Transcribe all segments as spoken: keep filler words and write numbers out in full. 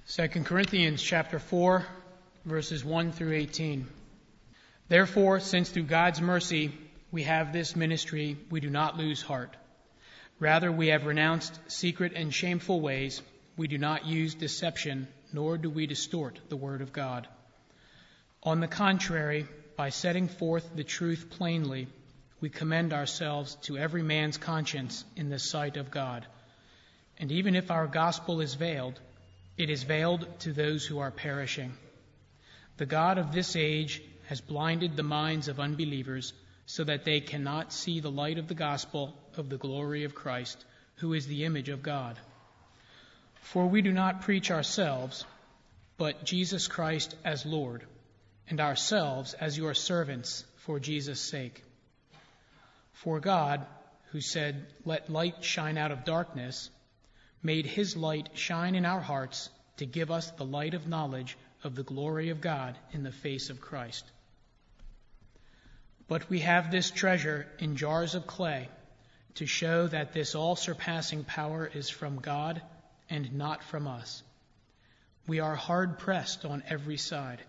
Second Corinthians chapter four, verses one through eighteen. Therefore, since through God's mercy we have this ministry, we do not lose heart. Rather, we have renounced secret and shameful ways. We do not use deception, nor do we distort the word of God. On the contrary, by setting forth the truth plainly, we commend ourselves to every man's conscience in the sight of God. And even if our gospel is veiled, it is veiled to those who are perishing. The God of this age has blinded the minds of unbelievers so that they cannot see the light of the gospel of the glory of Christ, who is the image of God. For we do not preach ourselves, but Jesus Christ as Lord, and ourselves as your servants for Jesus' sake. For God, who said, "Let light shine out of darkness," made his light shine in our hearts to give us the light of knowledge of the glory of God in the face of Christ. But we have this treasure in jars of clay to show that this all-surpassing power is from God and not from us. We are hard-pressed on every side,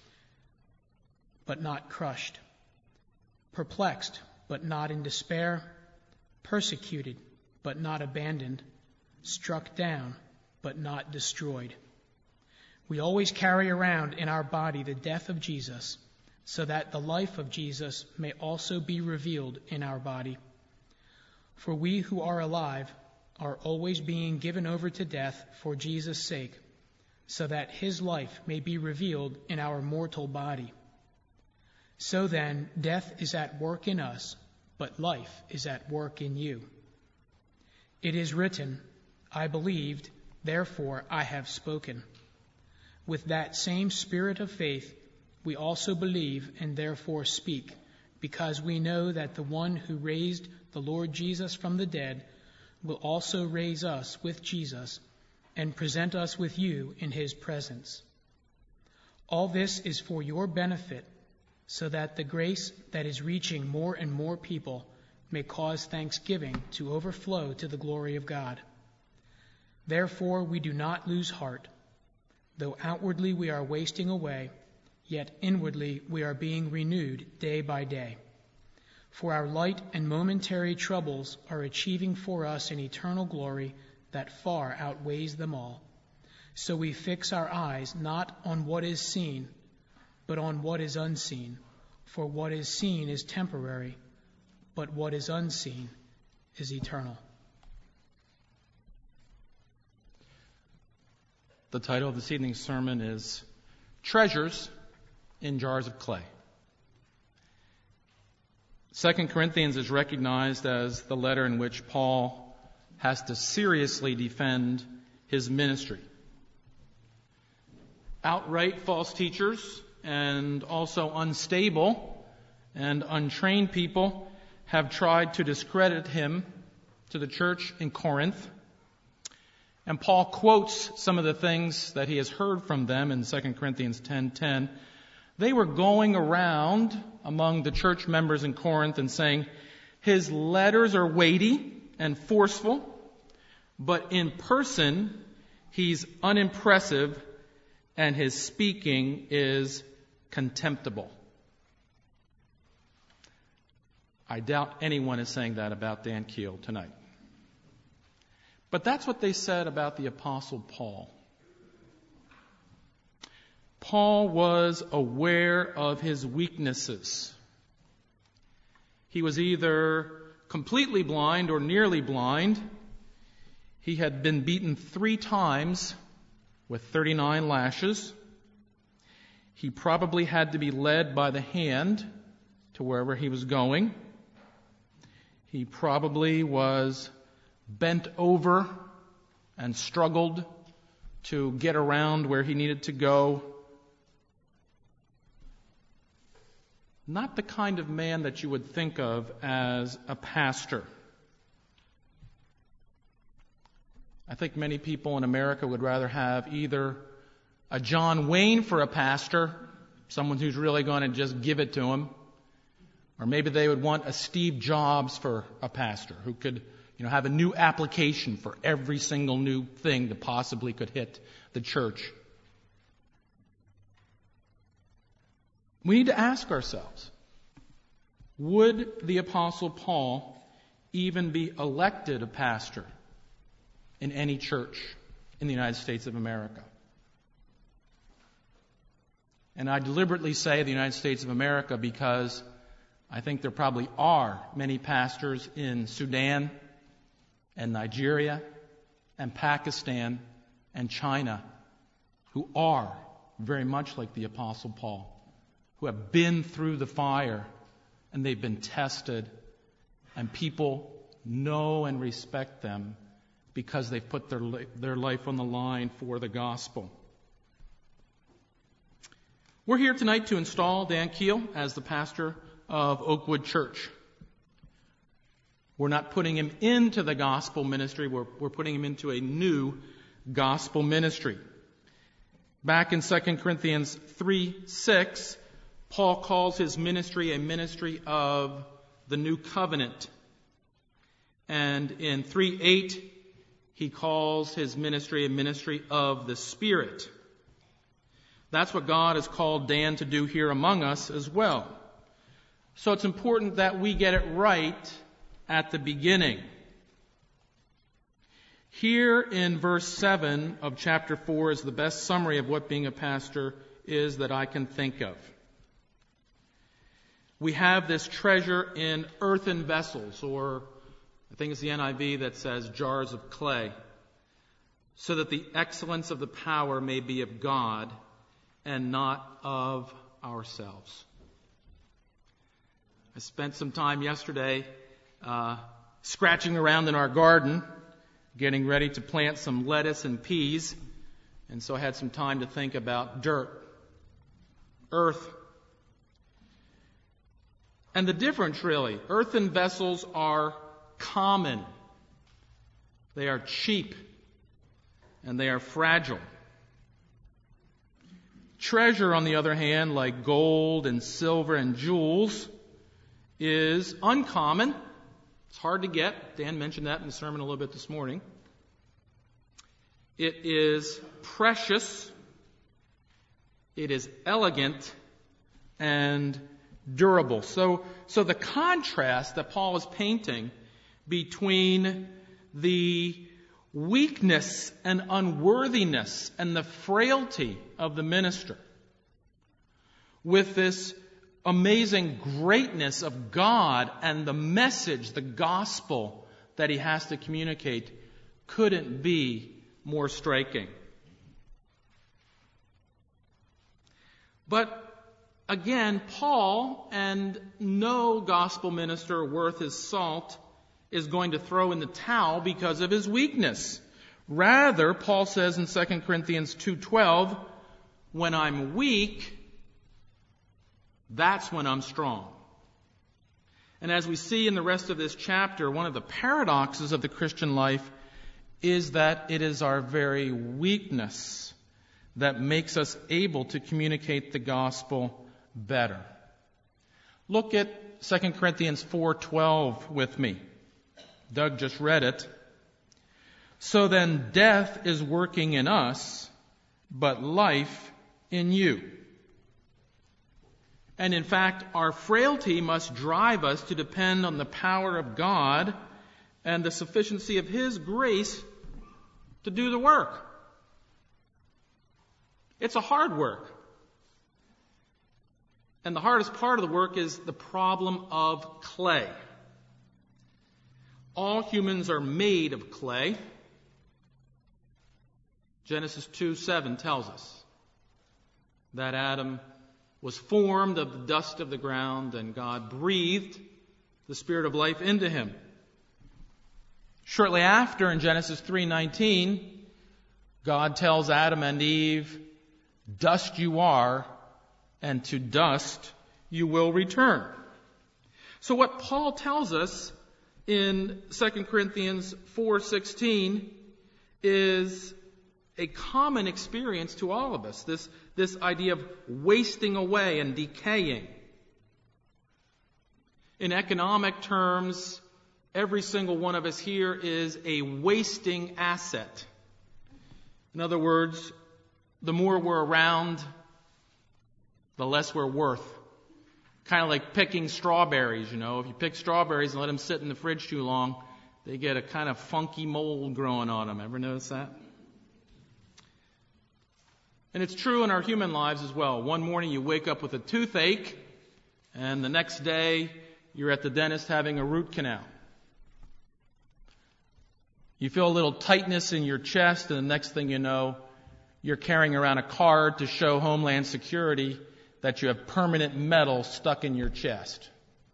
but not crushed, perplexed, but not in despair, persecuted, but not abandoned, struck down, but not destroyed. We always carry around in our body the death of Jesus, so that the life of Jesus may also be revealed in our body. For we who are alive are always being given over to death for Jesus' sake, so that his life may be revealed in our mortal body. So then, death is at work in us, but life is at work in you. It is written, "I believed, therefore I have spoken." With that same spirit of faith, we also believe and therefore speak, because we know that the one who raised the Lord Jesus from the dead will also raise us with Jesus and present us with you in his presence. All this is for your benefit, so that the grace that is reaching more and more people may cause thanksgiving to overflow to the glory of God. Therefore, we do not lose heart. Though outwardly we are wasting away, yet inwardly we are being renewed day by day. For our light and momentary troubles are achieving for us an eternal glory that far outweighs them all. So we fix our eyes not on what is seen, but on what is unseen. For what is seen is temporary, but what is unseen is eternal. The title of this evening's sermon is Treasures in Jars of Clay. Second Corinthians is recognized as the letter in which Paul has to seriously defend his ministry. Outright false teachers and also unstable and untrained people have tried to discredit him to the church in Corinth. And Paul quotes some of the things that he has heard from them in Second Corinthians ten ten. They were going around among the church members in Corinth and saying, his letters are weighty and forceful, but in person he's unimpressive and his speaking is contemptible. I doubt anyone is saying that about Dan Keel tonight. But that's what they said about the Apostle Paul. Paul was aware of his weaknesses. He was either completely blind or nearly blind. He had been beaten three times with thirty-nine lashes. He probably had to be led by the hand to wherever he was going. He probably was bent over and struggled to get around where he needed to go. Not the kind of man that you would think of as a pastor. I think many people in America would rather have either a John Wayne for a pastor, someone who's really going to just give it to him, or maybe they would want a Steve Jobs for a pastor who could, you know, have a new application for every single new thing that possibly could hit the church. We need to ask ourselves, would the Apostle Paul even be elected a pastor in any church in the United States of America? And I deliberately say the United States of America because I think there probably are many pastors in Sudan and Nigeria and Pakistan and China who are very much like the Apostle Paul, who have been through the fire and they've been tested, and people know and respect them because they've put their their life on the line for the gospel. We're here tonight to install Dan Keel as the pastor of Oakwood Church. We're not putting him into the gospel ministry, we're, we're putting him into a new gospel ministry. Back in Second Corinthians three six, Paul calls his ministry a ministry of the new covenant. And in three eight, he calls his ministry a ministry of the Spirit. That's what God has called Dan to do here among us as well. So it's important that we get it right at the beginning. Here in verse seven of chapter four is the best summary of what being a pastor is that I can think of. We have this treasure in earthen vessels, or I think it's the N I V that says jars of clay, so that the excellence of the power may be of God and not of ourselves. I spent some time yesterday uh, scratching around in our garden, getting ready to plant some lettuce and peas, and so I had some time to think about dirt, earth. And the difference, really, earthen vessels are common, they are cheap, and they are fragile. Treasure, on the other hand, like gold and silver and jewels, is uncommon. It's hard to get. Dan mentioned that in the sermon a little bit this morning. It is precious. It is elegant and durable. So, so the contrast that Paul is painting between the weakness and unworthiness and the frailty of the minister with this amazing greatness of God and the message, the gospel that he has to communicate couldn't be more striking. But again, Paul, and no gospel minister worth his salt, is going to throw in the towel because of his weakness. Rather, Paul says in Second Corinthians two twelve, when I'm weak, that's when I'm strong. And as we see in the rest of this chapter, one of the paradoxes of the Christian life is that it is our very weakness that makes us able to communicate the gospel better. Look at Second Corinthians four twelve with me. Doug just read it. So then death is working in us, but life in you. And in fact, our frailty must drive us to depend on the power of God and the sufficiency of His grace to do the work. It's a hard work. And the hardest part of the work is the problem of clay. All humans are made of clay. Genesis two seven tells us that Adam was formed of the dust of the ground and God breathed the spirit of life into him. Shortly after, in Genesis three nineteen, God tells Adam and Eve, "Dust you are, and to dust you will return." So what Paul tells us in Second Corinthians four sixteen is a common experience to all of us, this, this idea of wasting away and decaying. In economic terms, every single one of us here is a wasting asset. In other words, the more we're around, the less we're worth. Kind of like picking strawberries, you know. If you pick strawberries and let them sit in the fridge too long, they get a kind of funky mold growing on them. Ever notice that? And it's true in our human lives as well. One morning you wake up with a toothache, and the next day you're at the dentist having a root canal. You feel a little tightness in your chest, and the next thing you know, you're carrying around a card to show Homeland Security that you have permanent metal stuck in your chest.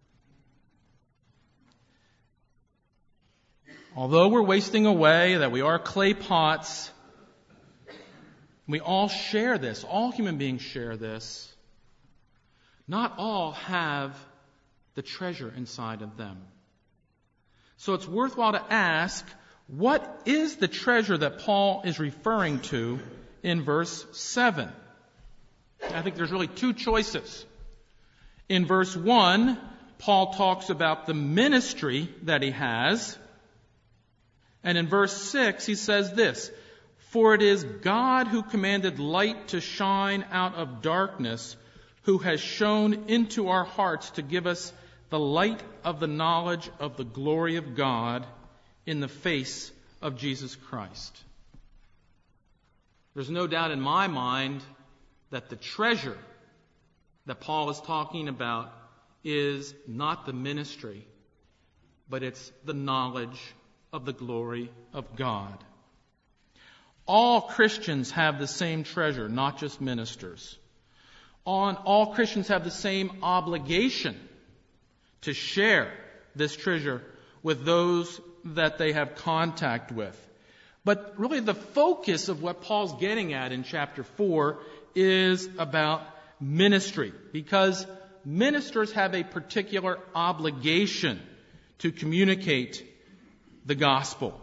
Although we're wasting away, that we are clay pots, we all share this. All human beings share this. Not all have the treasure inside of them. So it's worthwhile to ask, what is the treasure that Paul is referring to in verse seven? I think there's really two choices. In verse one, Paul talks about the ministry that he has. And in verse six, he says this, "For it is God who commanded light to shine out of darkness, who has shone into our hearts to give us the light of the knowledge of the glory of God in the face of Jesus Christ." There's no doubt in my mind that the treasure that Paul is talking about is not the ministry, but it's the knowledge of the glory of God. All Christians have the same treasure, not just ministers. All, all Christians have the same obligation to share this treasure with those that they have contact with. But really the focus of what Paul's getting at in chapter four is about ministry, because ministers have a particular obligation to communicate the gospel.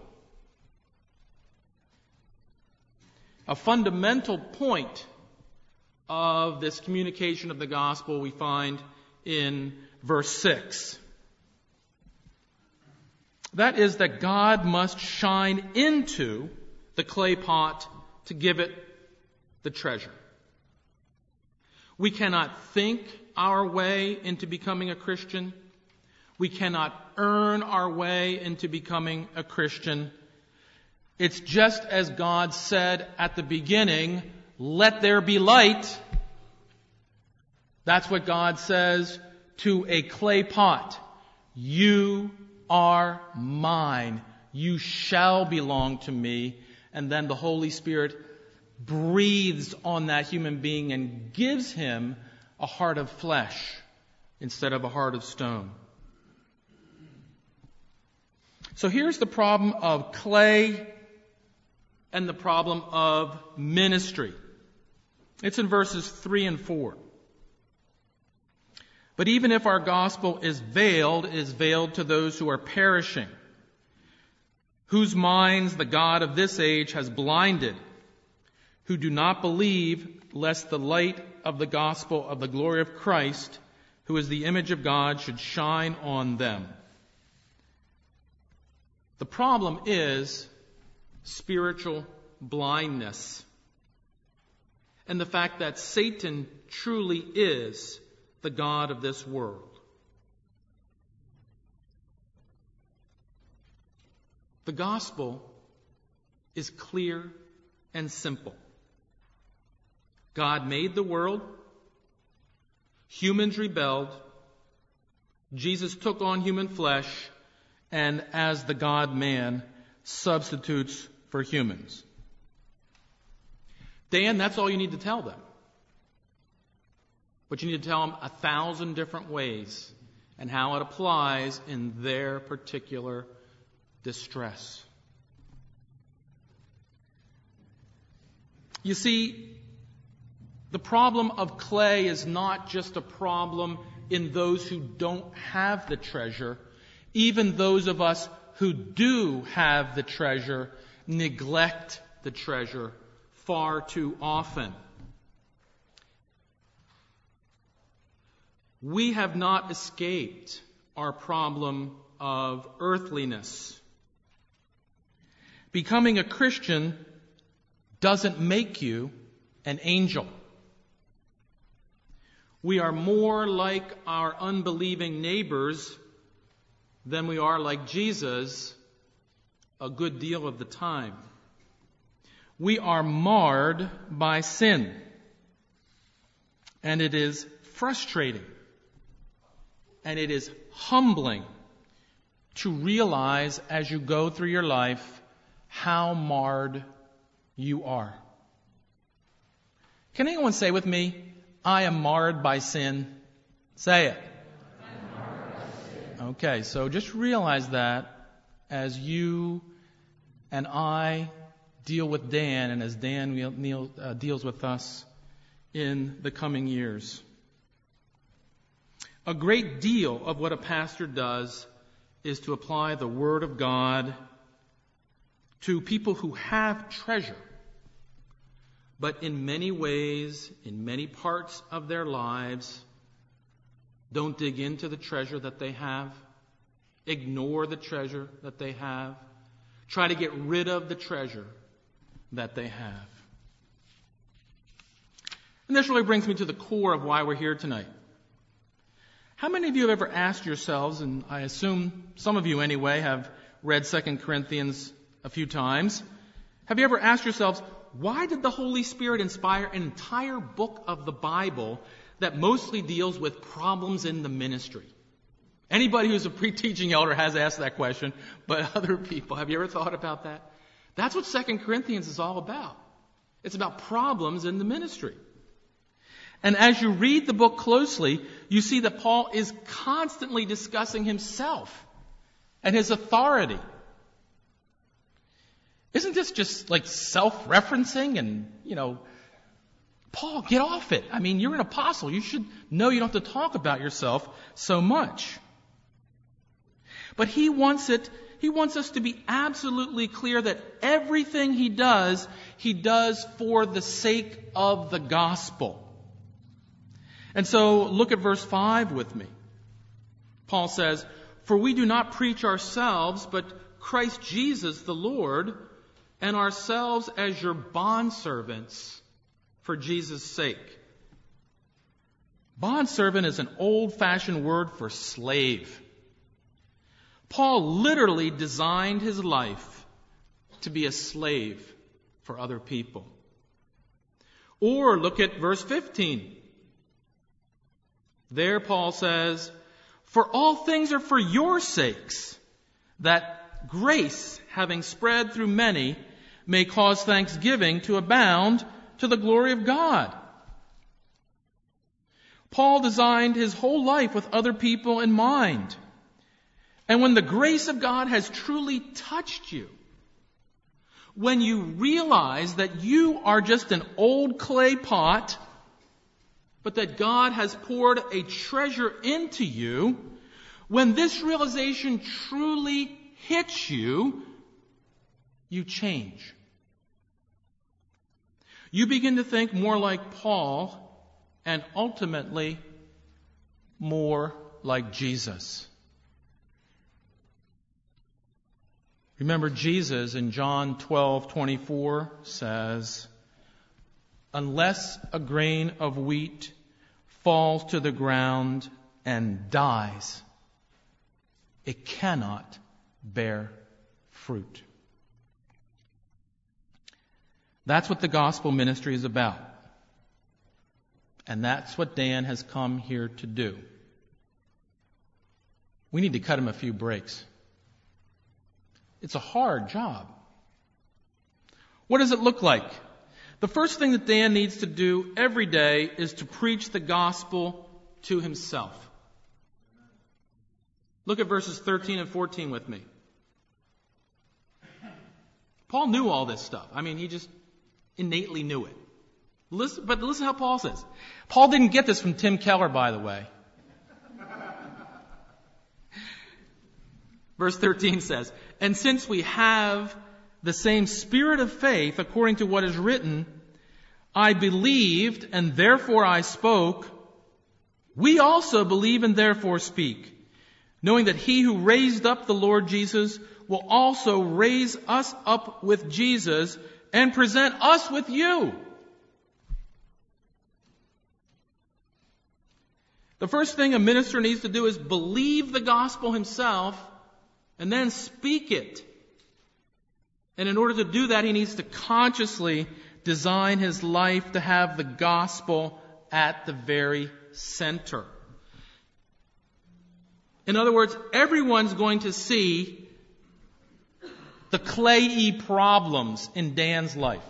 A fundamental point of this communication of the gospel we find in verse six. That is that God must shine into the clay pot to give it the treasure. We cannot think our way into becoming a Christian. We cannot earn our way into becoming a Christian. It's just as God said at the beginning, "Let there be light." That's what God says to a clay pot. "You are mine. You shall belong to me." And then the Holy Spirit breathes on that human being and gives him a heart of flesh instead of a heart of stone. So here's the problem of clay and the problem of ministry. It's in verses three and four. "But even if our gospel is veiled, it is veiled to those who are perishing, whose minds the God of this age has blinded, who do not believe, lest the light of the gospel of the glory of Christ, who is the image of God, should shine on them." The problem is spiritual blindness, and the fact that Satan truly is the god of this world. The gospel is clear and simple. God made the world. Humans rebelled. Jesus took on human flesh, and as the God-man, substitutes for humans. Dan, that's all you need to tell them. But you need to tell them a thousand different ways and how it applies in their particular distress. You see, the problem of clay is not just a problem in those who don't have the treasure. Even those of us who do have the treasure neglect the treasure far too often. We have not escaped our problem of earthliness. Becoming a Christian doesn't make you an angel. We are more like our unbelieving neighbors than we are like Jesus a good deal of the time. We are marred by sin, and it is frustrating, and it is humbling to realize as you go through your life how marred you are. Can anyone say with me, I am marred by sin? Say it. Okay, so just realize that as you and I deal with Dan, and as Dan uh, deals with us in the coming years. A great deal of what a pastor does is to apply the Word of God to people who have treasure, but in many ways, in many parts of their lives, don't dig into the treasure that they have, ignore the treasure that they have, try to get rid of the treasure that they have. And this really brings me to the core of why we're here tonight. How many of you have ever asked yourselves, and I assume some of you anyway have read Second Corinthians a few times, have you ever asked yourselves, why did the Holy Spirit inspire an entire book of the Bible that mostly deals with problems in the ministry? Anybody who's a pre-teaching elder has asked that question, but other people, have you ever thought about that? That's what Second Corinthians is all about. It's about problems in the ministry. And as you read the book closely, you see that Paul is constantly discussing himself and his authority. Isn't this just like self-referencing and, you know, Paul, get off it. I mean, you're an apostle. You should know you don't have to talk about yourself so much. But he wants it, he wants us to be absolutely clear that everything he does, he does for the sake of the gospel. And so look at verse five with me. Paul says, "For we do not preach ourselves, but Christ Jesus the Lord, and ourselves as your bondservants for Jesus' sake." Bondservant is an old-fashioned word for slave. Paul literally designed his life to be a slave for other people. Or look at verse fifteen. There Paul says, "For all things are for your sakes, that grace, having spread through many, may cause thanksgiving to abound to the glory of God." Paul designed his whole life with other people in mind. And when the grace of God has truly touched you, when you realize that you are just an old clay pot, but that God has poured a treasure into you, when this realization truly hits you, you change. You begin to think more like Paul and ultimately more like Jesus. Remember, Jesus in John twelve twenty-four says, "Unless a grain of wheat falls to the ground and dies, it cannot bear fruit." That's what the gospel ministry is about. And that's what Dan has come here to do. We need to cut him a few breaks. It's a hard job. What does it look like? The first thing that Dan needs to do every day is to preach the gospel to himself. Look at verses thirteen and fourteen with me. Paul knew all this stuff. I mean, he just innately knew it. Listen, but listen how Paul says. Paul didn't get this from Tim Keller, by the way. Verse thirteen says, "And since we have the same spirit of faith, according to what is written, I believed and therefore I spoke, we also believe and therefore speak, knowing that he who raised up the Lord Jesus will also raise us up with Jesus and present us with you." The first thing a minister needs to do is believe the gospel himself and then speak it. And in order to do that, he needs to consciously design his life to have the gospel at the very center. In other words, everyone's going to see the clay-y problems in Dan's life.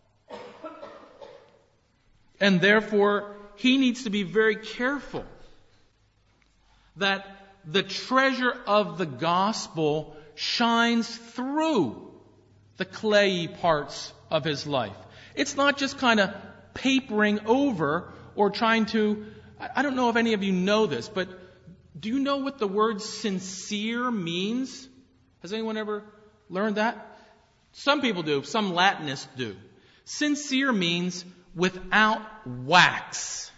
And therefore, he needs to be very careful that the treasure of the gospel shines through the clayey parts of his life. It's not just kind of papering over or trying to, I don't know if any of you know this, but do you know what the word sincere means? Has anyone ever learned that? Some people do, some Latinists do. Sincere means without wax.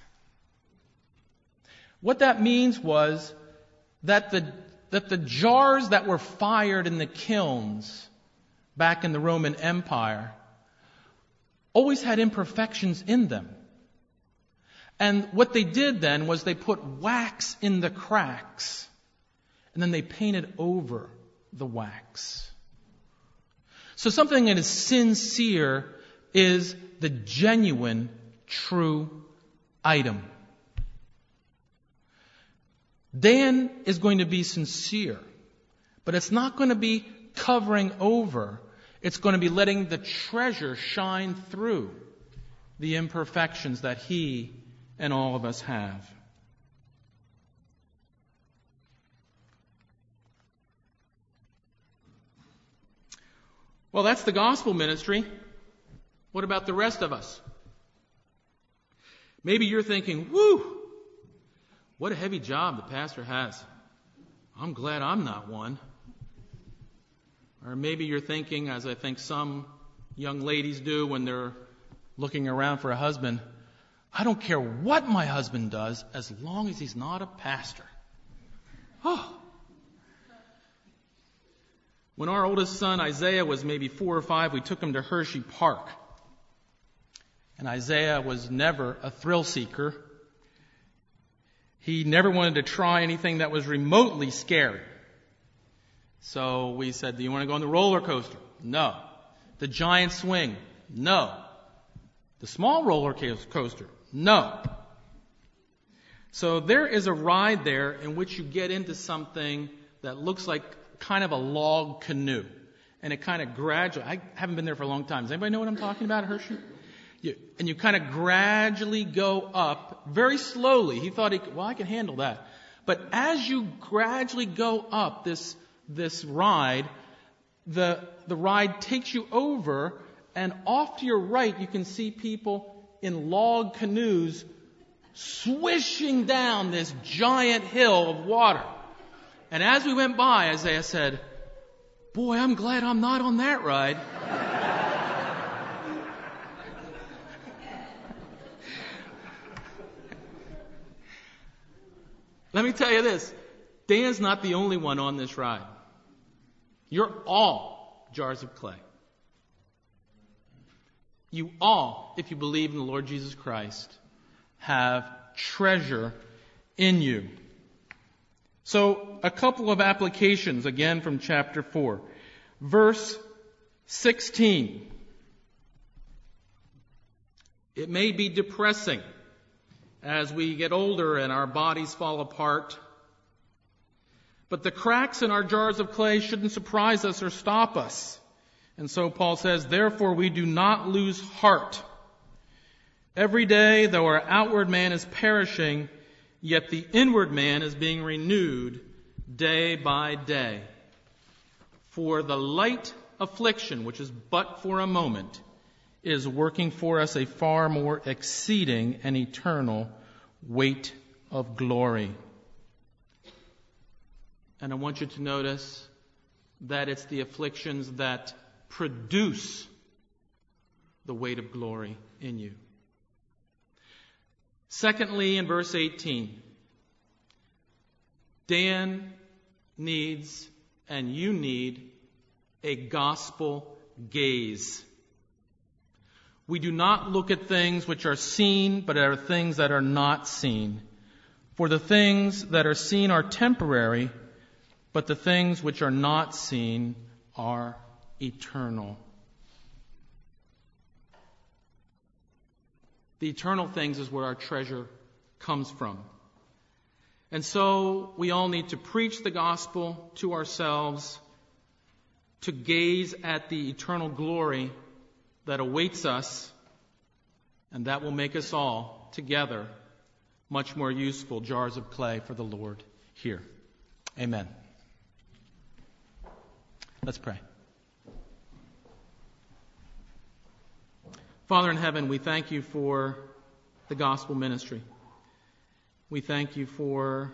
What that means was that the, that the jars that were fired in the kilns back in the Roman Empire always had imperfections in them. And what they did then was they put wax in the cracks, and then they painted over the wax. So something that is sincere is the genuine, true item. Dan is going to be sincere, but it's not going to be covering over. It's going to be letting the treasure shine through the imperfections that he and all of us have. Well, that's the gospel ministry. What about the rest of us? Maybe you're thinking, whoo, what a heavy job the pastor has. I'm glad I'm not one. Or maybe you're thinking, as I think some young ladies do when they're looking around for a husband, I don't care what my husband does as long as he's not a pastor. Oh. When our oldest son, Isaiah, was maybe four or five, we took him to Hershey Park. And Isaiah was never a thrill seeker. He never wanted to try anything that was remotely scary. So we said, do you want to go on the roller coaster? No. The giant swing? No. The small roller coaster? No. So there is a ride there in which you get into something that looks like kind of a log canoe. And it kind of gradually, I haven't been there for a long time. Does anybody know what I'm talking about, Hershey? You, and you kind of gradually go up very slowly. He thought, he could, well, I can handle that. But as you gradually go up this this ride, the the ride takes you over, and off to your right you can see people in log canoes swishing down this giant hill of water. And as we went by, Isaiah said, boy, I'm glad I'm not on that ride. Let me tell you this, Dan's not the only one on this ride. You're all jars of clay. You all, if you believe in the Lord Jesus Christ, have treasure in you. So, a couple of applications, again from chapter four. Verse sixteen. It may be depressing as we get older and our bodies fall apart. But the cracks in our jars of clay shouldn't surprise us or stop us. And so Paul says, therefore we do not lose heart. Every day, though our outward man is perishing, yet the inward man is being renewed day by day. For the light affliction, which is but for a moment, is working for us a far more exceeding and eternal weight of glory. And I want you to notice that it's the afflictions that produce the weight of glory in you. Secondly, in verse eighteen, Dan needs and you need a gospel gaze. We do not look at things which are seen, but are things that are not seen. For the things that are seen are temporary, but the things which are not seen are eternal. The eternal things is where our treasure comes from. And so we all need to preach the gospel to ourselves, to gaze at the eternal glory that awaits us, and that will make us all together much more useful jars of clay for the Lord here. Amen. Let's pray. Father in heaven, we thank you for the gospel ministry. We thank you for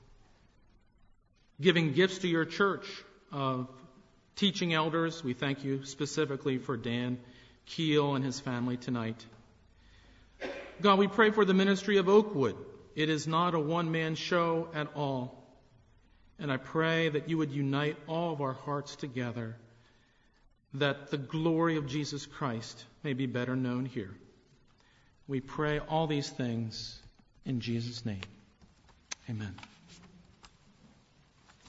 giving gifts to your church of teaching elders. We thank you specifically for Dan Keel and his family tonight. God, we pray for the ministry of Oakwood. It is not a one-man show at all. And I pray that you would unite all of our hearts together, that the glory of Jesus Christ may be better known here. We pray all these things in Jesus' name. Amen.